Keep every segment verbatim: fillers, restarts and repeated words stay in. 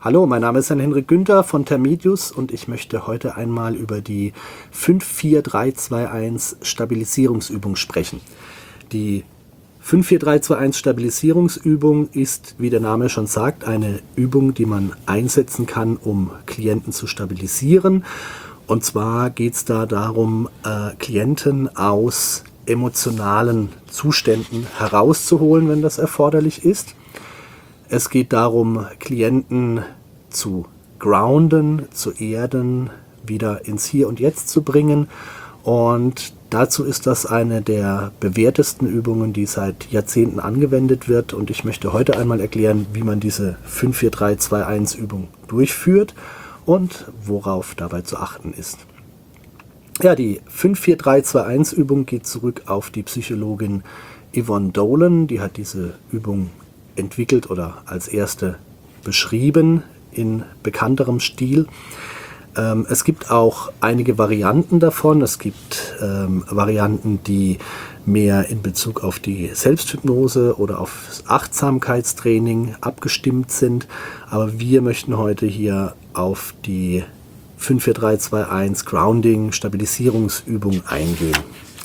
Hallo, mein Name ist Henrik Günther von Termedius und ich möchte heute einmal über die fünf vier drei zwei eins Stabilisierungsübung sprechen. Die fünf vier drei zwei eins Stabilisierungsübung ist, wie der Name schon sagt, eine Übung, die man einsetzen kann, um Klienten zu stabilisieren. Und zwar geht es da darum, äh, Klienten aus emotionalen Zuständen herauszuholen, wenn das erforderlich ist. Es geht darum, Klienten zu grounden, zu erden, wieder ins Hier und Jetzt zu bringen. Und dazu ist das eine der bewährtesten Übungen, die seit Jahrzehnten angewendet wird. Und ich möchte heute einmal erklären, wie man diese fünf vier drei zwei eins Übung durchführt und worauf dabei zu achten ist. Ja, die fünf vier drei zwei eins Übung geht zurück auf die Psychologin Yvonne Dolan. Die hat diese Übung entwickelt oder als erste beschrieben in bekannterem Stil. Ähm, es gibt auch einige Varianten davon. Es gibt ähm, Varianten, die mehr in Bezug auf die Selbsthypnose oder auf das Achtsamkeitstraining abgestimmt sind. Aber wir möchten heute hier auf die fünf vier drei zwei eins Grounding Stabilisierungsübung eingehen.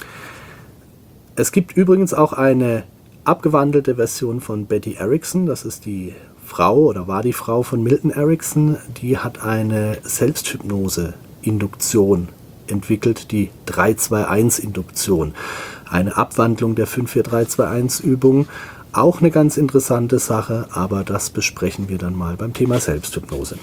Es gibt übrigens auch eine abgewandelte Version von Betty Erickson. Das ist die Frau oder war die Frau von Milton Erickson. Die hat eine Selbsthypnose-Induktion entwickelt, die drei zwei eins Induktion. Eine Abwandlung der fünf vier drei zwei eins Übung. Auch eine ganz interessante Sache, aber das besprechen wir dann mal beim Thema Selbsthypnose.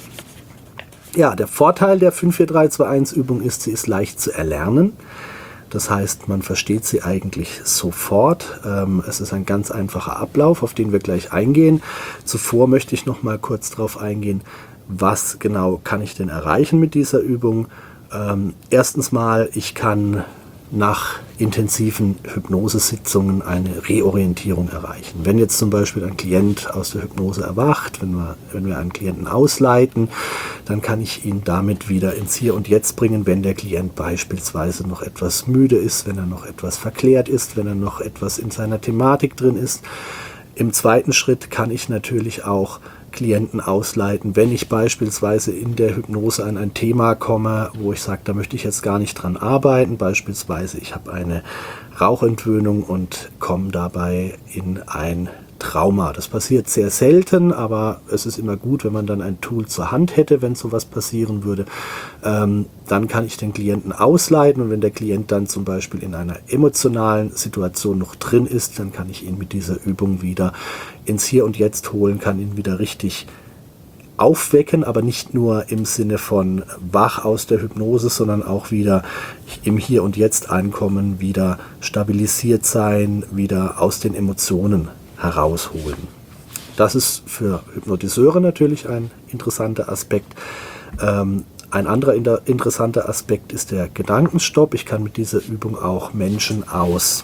Ja, der Vorteil der fünf vier drei zwei eins Übung ist, sie ist leicht zu erlernen. Das heißt, man versteht sie eigentlich sofort. Ähm, es ist ein ganz einfacher Ablauf, auf den wir gleich eingehen. Zuvor möchte ich noch mal kurz darauf eingehen, was genau kann ich denn erreichen mit dieser Übung. Ähm, erstens mal, ich kann nach intensiven Hypnosesitzungen eine Reorientierung erreichen. Wenn jetzt zum Beispiel ein Klient aus der Hypnose erwacht, wenn wir, wenn wir einen Klienten ausleiten, dann kann ich ihn damit wieder ins Hier und Jetzt bringen, wenn der Klient beispielsweise noch etwas müde ist, wenn er noch etwas verklärt ist, wenn er noch etwas in seiner Thematik drin ist. Im zweiten Schritt kann ich natürlich auch Klienten ausleiten, wenn ich beispielsweise in der Hypnose an ein Thema komme, wo ich sage, da möchte ich jetzt gar nicht dran arbeiten. Beispielsweise, ich habe eine Rauchentwöhnung und komme dabei in ein Trauma. Das passiert sehr selten, aber es ist immer gut, wenn man dann ein Tool zur Hand hätte, wenn sowas passieren würde. Ähm, dann kann ich den Klienten ausleiten und wenn der Klient dann zum Beispiel in einer emotionalen Situation noch drin ist, dann kann ich ihn mit dieser Übung wieder ins Hier und Jetzt holen, kann ihn wieder richtig aufwecken, aber nicht nur im Sinne von wach aus der Hypnose, sondern auch wieder im Hier und Jetzt ankommen, wieder stabilisiert sein, wieder aus den Emotionen herausholen. Das ist für Hypnotiseure natürlich ein interessanter Aspekt. Ähm, ein anderer inter- interessanter Aspekt ist der Gedankenstopp. Ich kann mit dieser Übung auch Menschen aus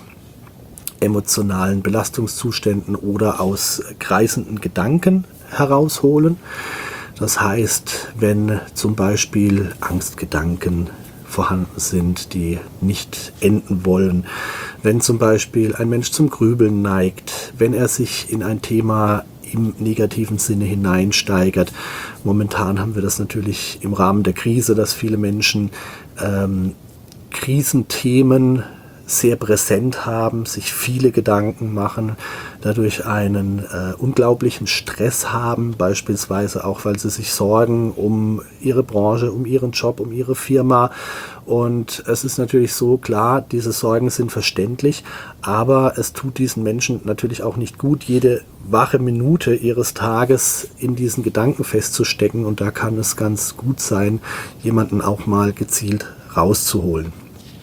emotionalen Belastungszuständen oder aus kreisenden Gedanken herausholen. Das heißt, wenn zum Beispiel Angstgedanken vorhanden sind, die nicht enden wollen, wenn zum Beispiel ein Mensch zum Grübeln neigt, wenn er sich in ein Thema im negativen Sinne hineinsteigert. Momentan haben wir das natürlich im Rahmen der Krise, dass viele Menschen ähm, Krisenthemen sehr präsent haben, sich viele Gedanken machen, dadurch einen äh, unglaublichen Stress haben, beispielsweise auch, weil sie sich sorgen um ihre Branche, um ihren Job, um ihre Firma. Und es ist natürlich so, klar, diese Sorgen sind verständlich, aber es tut diesen Menschen natürlich auch nicht gut, jede wache Minute ihres Tages in diesen Gedanken festzustecken. Und da kann es ganz gut sein, jemanden auch mal gezielt rauszuholen.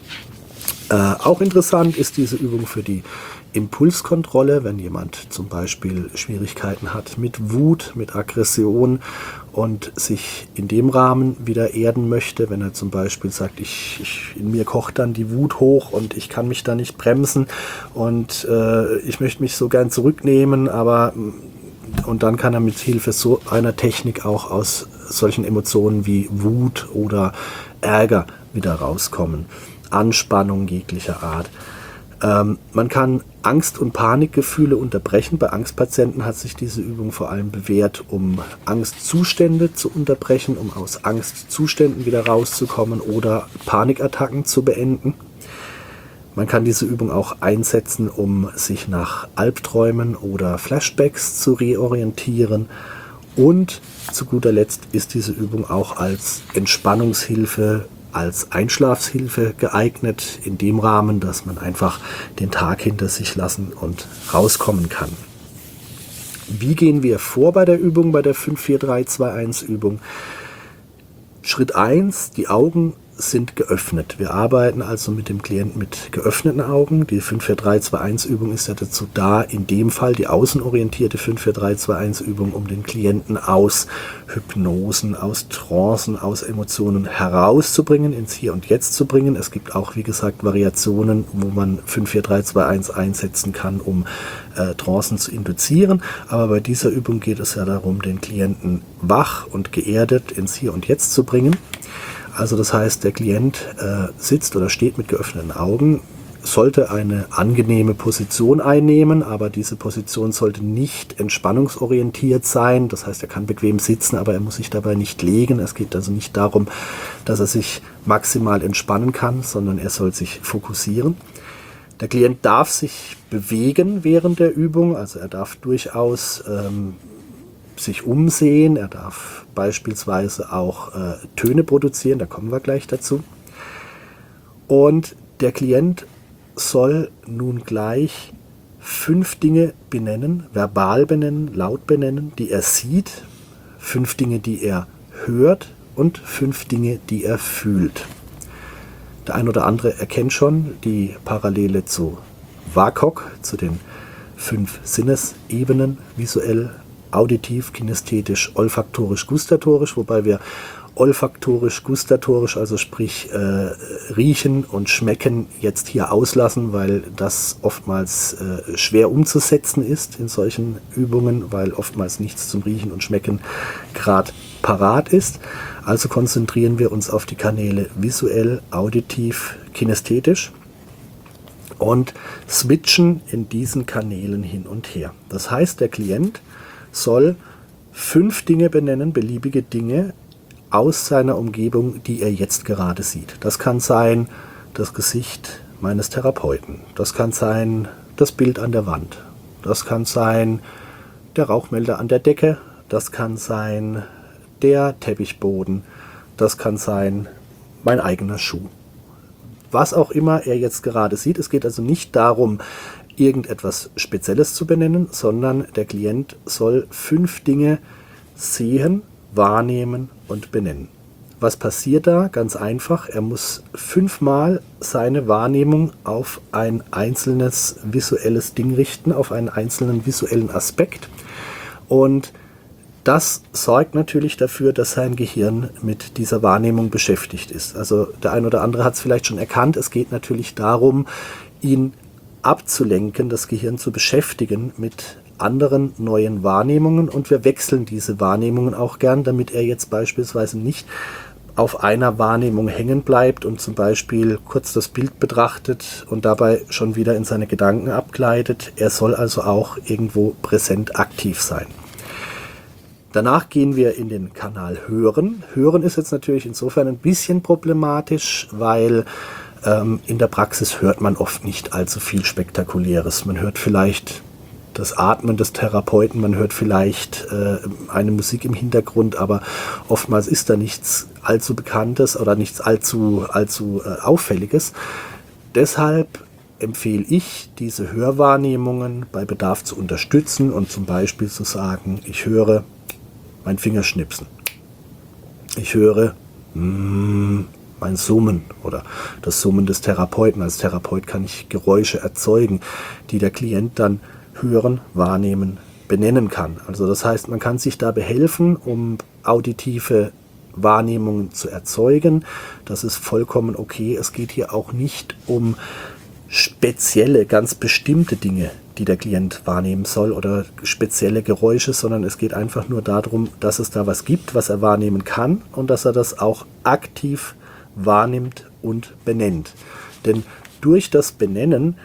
Äh, auch interessant ist diese Übung für die Impulskontrolle, wenn jemand zum Beispiel Schwierigkeiten hat mit Wut, mit Aggression und sich in dem Rahmen wieder erden möchte, wenn er zum Beispiel sagt, ich, ich, in mir kocht dann die Wut hoch und ich kann mich da nicht bremsen und äh, ich möchte mich so gern zurücknehmen, aber und dann kann er mit Hilfe so einer Technik auch aus solchen Emotionen wie Wut oder Ärger wieder rauskommen. Anspannung jeglicher Art. Ähm, man kann Angst- und Panikgefühle unterbrechen. Bei Angstpatienten hat sich diese Übung vor allem bewährt, um Angstzustände zu unterbrechen, um aus Angstzuständen wieder rauszukommen oder Panikattacken zu beenden. Man kann diese Übung auch einsetzen, um sich nach Albträumen oder Flashbacks zu reorientieren. Und zu guter Letzt ist diese Übung auch als Entspannungshilfe, als Einschlafshilfe geeignet, in dem Rahmen, dass man einfach den Tag hinter sich lassen und rauskommen kann. Wie gehen wir vor bei der Übung, bei der fünf vier drei zwei eins Übung? Schritt eins, die Augen sind geöffnet. Wir arbeiten also mit dem Klienten mit geöffneten Augen. Die fünf vier drei zwei eins Übung ist ja dazu da, in dem Fall die außenorientierte fünf vier drei zwei eins Übung, um den Klienten aus Hypnosen, aus Trancen, aus Emotionen herauszubringen, ins Hier und Jetzt zu bringen. Es gibt auch, wie gesagt, Variationen, wo man fünf vier drei zwei eins einsetzen kann, um äh, Trancen zu induzieren. Aber bei dieser Übung geht es ja darum, den Klienten wach und geerdet ins Hier und Jetzt zu bringen. Also das heißt, der Klient äh, sitzt oder steht mit geöffneten Augen, sollte eine angenehme Position einnehmen, aber diese Position sollte nicht entspannungsorientiert sein. Das heißt, er kann bequem sitzen, aber er muss sich dabei nicht legen. Es geht also nicht darum, dass er sich maximal entspannen kann, sondern er soll sich fokussieren. Der Klient darf sich bewegen während der Übung, also er darf durchaus ähm, sich umsehen, er darf beispielsweise auch äh, Töne produzieren, da kommen wir gleich dazu. Und der Klient soll nun gleich fünf Dinge benennen, verbal benennen, laut benennen, die er sieht, fünf Dinge, die er hört und fünf Dinge, die er fühlt. Der ein oder andere erkennt schon die Parallele zu W A K O K, zu den fünf Sinnesebenen, visuell, auditiv, kinästhetisch, olfaktorisch, gustatorisch, wobei wir olfaktorisch, gustatorisch, also sprich äh, riechen und schmecken, jetzt hier auslassen, weil das oftmals äh, schwer umzusetzen ist in solchen Übungen, weil oftmals nichts zum Riechen und Schmecken gerade parat ist. Also konzentrieren wir uns auf die Kanäle visuell, auditiv, kinästhetisch und switchen in diesen Kanälen hin und her. Das heißt, der Klient soll fünf Dinge benennen, beliebige Dinge aus seiner Umgebung, die er jetzt gerade sieht. Das kann sein das Gesicht meines Therapeuten, das kann sein das Bild an der Wand, das kann sein der Rauchmelder an der Decke, das kann sein der Teppichboden, das kann sein mein eigener Schuh. Was auch immer er jetzt gerade sieht, es geht also nicht darum, irgendetwas Spezielles zu benennen, sondern der Klient soll fünf Dinge sehen, wahrnehmen und benennen. Was passiert da? Ganz einfach, er muss fünfmal seine Wahrnehmung auf ein einzelnes visuelles Ding richten, auf einen einzelnen visuellen Aspekt. Und das sorgt natürlich dafür, dass sein Gehirn mit dieser Wahrnehmung beschäftigt ist. Also der ein oder andere hat es vielleicht schon erkannt, es geht natürlich darum, ihn abzulenken, das Gehirn zu beschäftigen mit anderen neuen Wahrnehmungen, und wir wechseln diese Wahrnehmungen auch gern, damit er jetzt beispielsweise nicht auf einer Wahrnehmung hängen bleibt und zum Beispiel kurz das Bild betrachtet und dabei schon wieder in seine Gedanken abgleitet. Er soll also auch irgendwo präsent aktiv sein. Danach gehen wir in den Kanal Hören. Hören ist jetzt natürlich insofern ein bisschen problematisch, weil ähm, in der Praxis hört man oft nicht allzu viel Spektakuläres. Man hört vielleicht das Atmen des Therapeuten, man hört vielleicht äh, eine Musik im Hintergrund, aber oftmals ist da nichts allzu Bekanntes oder nichts allzu, allzu äh, Auffälliges. Deshalb empfehle ich, diese Hörwahrnehmungen bei Bedarf zu unterstützen und zum Beispiel zu sagen, ich höre mein Fingerschnipsen, ich höre mm, mein Summen oder das Summen des Therapeuten. Als Therapeut kann ich Geräusche erzeugen, die der Klient dann hören, wahrnehmen, benennen kann. Also das heißt, man kann sich da behelfen, um auditive Wahrnehmungen zu erzeugen. Das ist vollkommen okay. Es geht hier auch nicht um spezielle, ganz bestimmte Dinge, die der Klient wahrnehmen soll oder spezielle Geräusche, sondern es geht einfach nur darum, dass es da was gibt, was er wahrnehmen kann und dass er das auch aktiv wahrnimmt und benennt. Denn durch das Benennen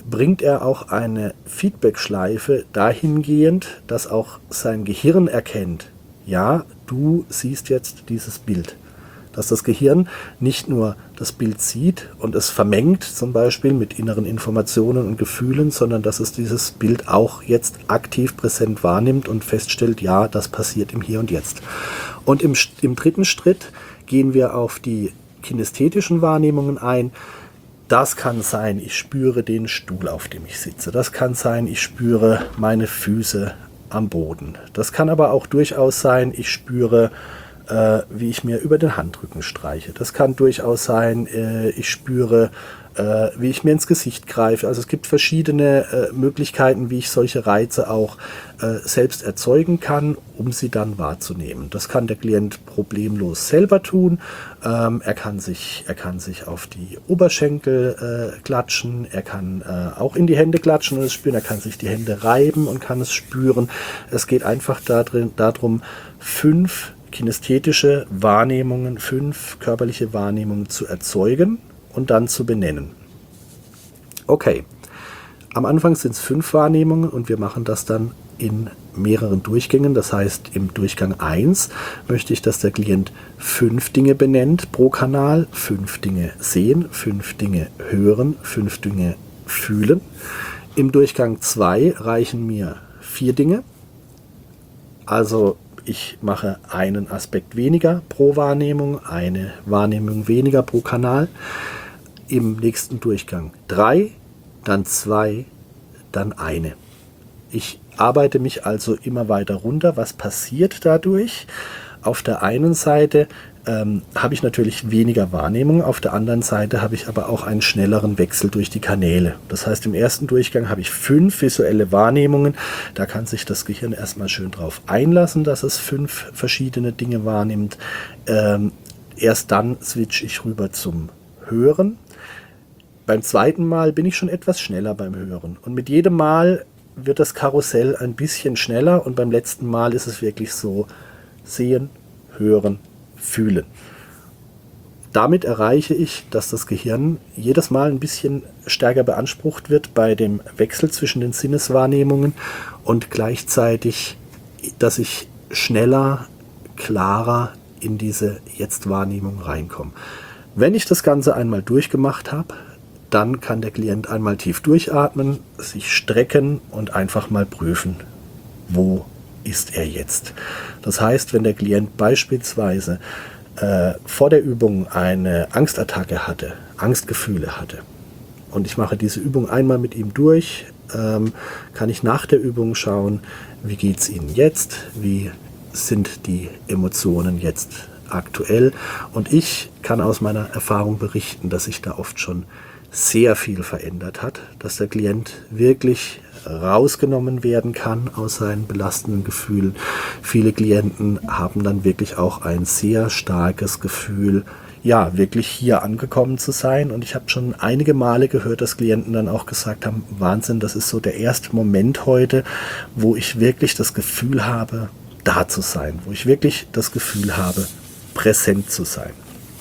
bringt er auch eine Feedback-Schleife dahingehend, dass auch sein Gehirn erkennt, ja, du siehst jetzt dieses Bild. Dass das Gehirn nicht nur das Bild sieht und es vermengt, zum Beispiel mit inneren Informationen und Gefühlen, sondern dass es dieses Bild auch jetzt aktiv präsent wahrnimmt und feststellt, ja, das passiert im Hier und Jetzt. Und im, im dritten Schritt gehen wir auf die kinästhetischen Wahrnehmungen ein. Das kann sein, ich spüre den Stuhl, auf dem ich sitze. Das kann sein, ich spüre meine Füße am Boden. Das kann aber auch durchaus sein, ich spüre, äh, wie ich mir über den Handrücken streiche. Das kann durchaus sein, äh, ich spüre, äh, wie ich mir ins Gesicht greife. Also es gibt verschiedene äh, Möglichkeiten, wie ich solche Reize auch äh, selbst erzeugen kann, um sie dann wahrzunehmen. Das kann der Klient problemlos selber tun. Ähm, er kann sich, er kann sich auf die Oberschenkel äh, klatschen, er kann äh, auch in die Hände klatschen und es spüren, er kann sich die Hände reiben und kann es spüren. Es geht einfach darin, darum, fünf kinästhetische Wahrnehmungen, fünf körperliche Wahrnehmungen zu erzeugen und dann zu benennen. Okay, am Anfang sind es fünf Wahrnehmungen und wir machen das dann in mehreren Durchgängen. Das heißt, im Durchgang eins möchte ich, dass der Klient fünf Dinge benennt pro Kanal, fünf Dinge sehen, fünf Dinge hören, fünf Dinge fühlen. Im Durchgang zwei reichen mir vier Dinge. Also ich mache einen Aspekt weniger pro Wahrnehmung, eine Wahrnehmung weniger pro Kanal. Im nächsten Durchgang drei, dann zwei, dann eine. Ich arbeite mich also immer weiter runter. Was passiert dadurch? Auf der einen Seite ähm, habe ich natürlich weniger Wahrnehmung, auf der anderen Seite habe ich aber auch einen schnelleren Wechsel durch die Kanäle. Das heißt, im ersten Durchgang habe ich fünf visuelle Wahrnehmungen. Da kann sich das Gehirn erstmal schön drauf einlassen, dass es fünf verschiedene Dinge wahrnimmt. Ähm, erst dann switche ich rüber zum Hören. Beim zweiten Mal bin ich schon etwas schneller beim Hören. Und mit jedem Mal wird das Karussell ein bisschen schneller und beim letzten Mal ist es wirklich so: sehen, hören, fühlen. Damit erreiche ich, dass das Gehirn jedes Mal ein bisschen stärker beansprucht wird bei dem Wechsel zwischen den Sinneswahrnehmungen und gleichzeitig, dass ich schneller, klarer in diese Jetzt-Wahrnehmung reinkomme. Wenn ich das Ganze einmal durchgemacht habe, dann kann der Klient einmal tief durchatmen, sich strecken und einfach mal prüfen, wo ist er jetzt. Das heißt, wenn der Klient beispielsweise äh, vor der Übung eine Angstattacke hatte, Angstgefühle hatte, und ich mache diese Übung einmal mit ihm durch, ähm, kann ich nach der Übung schauen, wie geht es Ihnen jetzt, wie sind die Emotionen jetzt aktuell, und ich kann aus meiner Erfahrung berichten, dass sich da oft schon sehr viel verändert hat, dass der Klient wirklich rausgenommen werden kann aus seinen belastenden Gefühlen. Viele Klienten haben dann wirklich auch ein sehr starkes Gefühl, ja, wirklich hier angekommen zu sein. Und ich habe schon einige Male gehört, dass Klienten dann auch gesagt haben, Wahnsinn, das ist so der erste Moment heute, wo ich wirklich das Gefühl habe, da zu sein, wo ich wirklich das Gefühl habe, präsent zu sein.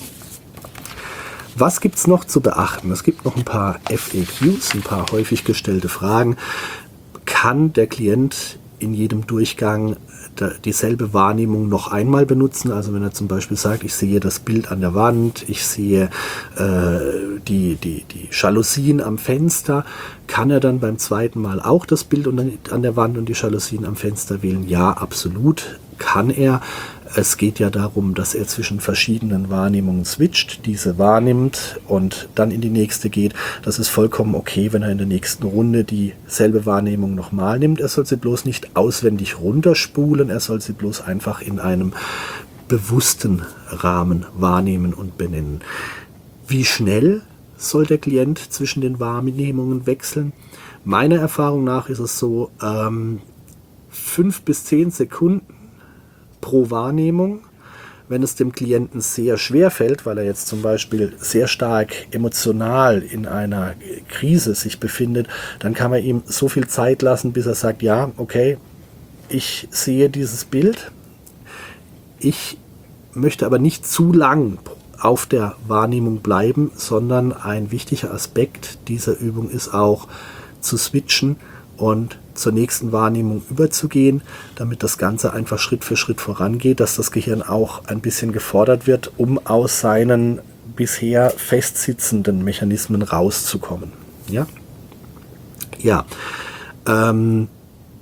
Was gibt es noch zu beachten? Es gibt noch ein paar F A Qs, ein paar häufig gestellte Fragen. Kann der Klient in jedem Durchgang dieselbe Wahrnehmung noch einmal benutzen? Also wenn er zum Beispiel sagt, ich sehe das Bild an der Wand, ich sehe äh, die, die, die Jalousien am Fenster, kann er dann beim zweiten Mal auch das Bild an der Wand und die Jalousien am Fenster wählen? Ja, absolut kann er. Es geht ja darum, dass er zwischen verschiedenen Wahrnehmungen switcht, diese wahrnimmt und dann in die nächste geht. Das ist vollkommen okay, wenn er in der nächsten Runde dieselbe Wahrnehmung nochmal nimmt. Er soll sie bloß nicht auswendig runterspulen, er soll sie bloß einfach in einem bewussten Rahmen wahrnehmen und benennen. Wie schnell soll der Klient zwischen den Wahrnehmungen wechseln? Meiner Erfahrung nach ist es so, ähm, fünf bis zehn Sekunden pro Wahrnehmung. Wenn es dem Klienten sehr schwer fällt, weil er jetzt zum Beispiel sehr stark emotional in einer Krise sich befindet, dann kann man ihm so viel Zeit lassen, bis er sagt, ja, okay, ich sehe dieses Bild. Ich möchte aber nicht zu lang auf der Wahrnehmung bleiben, sondern ein wichtiger Aspekt dieser Übung ist auch, zu switchen und zur nächsten Wahrnehmung überzugehen, damit das Ganze einfach Schritt für Schritt vorangeht, dass das Gehirn auch ein bisschen gefordert wird, um aus seinen bisher festsitzenden Mechanismen rauszukommen. Ja, ja. Ähm,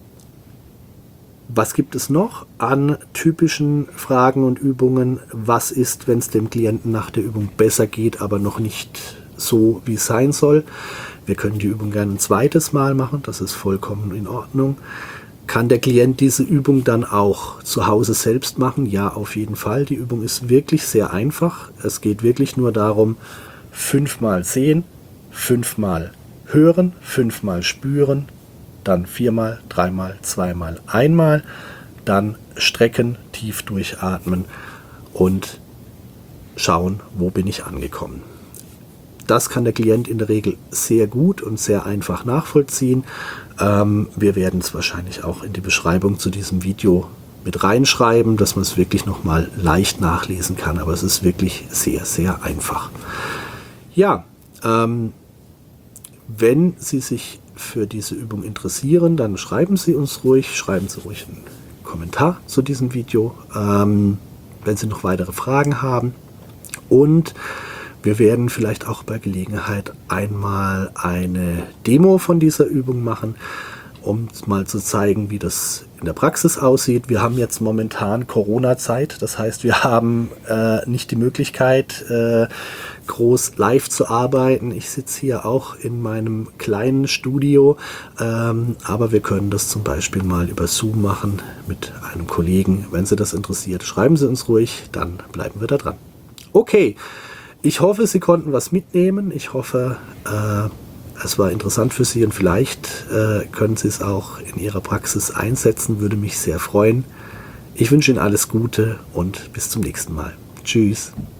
was gibt es noch an typischen Fragen und Übungen? Was ist, wenn es dem Klienten nach der Übung besser geht, aber noch nicht so, wie es sein soll? Wir können die Übung gerne ein zweites Mal machen, das ist vollkommen in Ordnung. Kann der Klient diese Übung dann auch zu Hause selbst machen? Ja, auf jeden Fall. Die Übung ist wirklich sehr einfach. Es geht wirklich nur darum, fünfmal sehen, fünfmal hören, fünfmal spüren, dann viermal, dreimal, zweimal, einmal, dann strecken, tief durchatmen und schauen, wo bin ich angekommen. Das kann der Klient in der Regel sehr gut und sehr einfach nachvollziehen. Ähm, wir werden es wahrscheinlich auch in die Beschreibung zu diesem Video mit reinschreiben, dass man es wirklich nochmal leicht nachlesen kann. Aber es ist wirklich sehr, sehr einfach. Ja, ähm, wenn Sie sich für diese Übung interessieren, dann schreiben Sie uns ruhig, schreiben Sie ruhig einen Kommentar zu diesem Video, ähm, wenn Sie noch weitere Fragen haben. Und wir werden vielleicht auch bei Gelegenheit einmal eine Demo von dieser Übung machen, um mal zu zeigen, wie das in der Praxis aussieht. Wir haben jetzt momentan Corona-Zeit, das heißt, wir haben äh, nicht die Möglichkeit, äh, groß live zu arbeiten. Ich sitze hier auch in meinem kleinen Studio, ähm, aber wir können das zum Beispiel mal über Zoom machen mit einem Kollegen. Wenn Sie das interessiert, schreiben Sie uns ruhig, dann bleiben wir da dran. Okay. Ich hoffe, Sie konnten was mitnehmen. Ich hoffe, äh, es war interessant für Sie und vielleicht äh, können Sie es auch in Ihrer Praxis einsetzen. Würde mich sehr freuen. Ich wünsche Ihnen alles Gute und bis zum nächsten Mal. Tschüss.